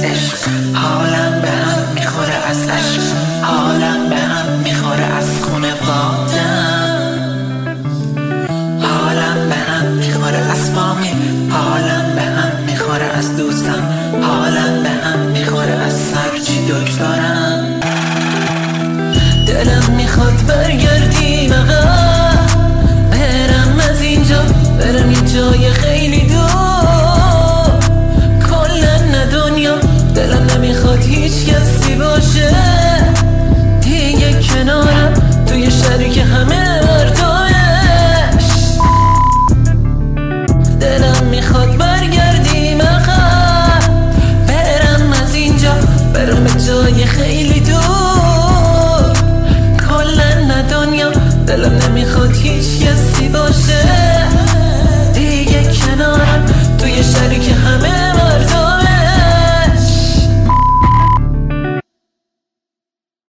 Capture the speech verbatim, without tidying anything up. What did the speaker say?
عشق، حالم به هم میخوره از عشق، حالم به هم میخوره از خونوادم، حالم به هم میخوره از فامیل، حالم به هم میخوره از دوستم، حالم به هم میخوره از سرچی دکترم. دلم میخواد برگردیم عقب، برم از اینجا برم یه جای خیلی دور، کلن دنیا دلم نمیخواد هیچ کسی باشه دیگه کنارم توی شهری که همه مردایش. دلم میخواد برگردیم عقب، برم از اینجا برم به جای خیلی دور، کلن دنیا دلم نمیخواد هیچ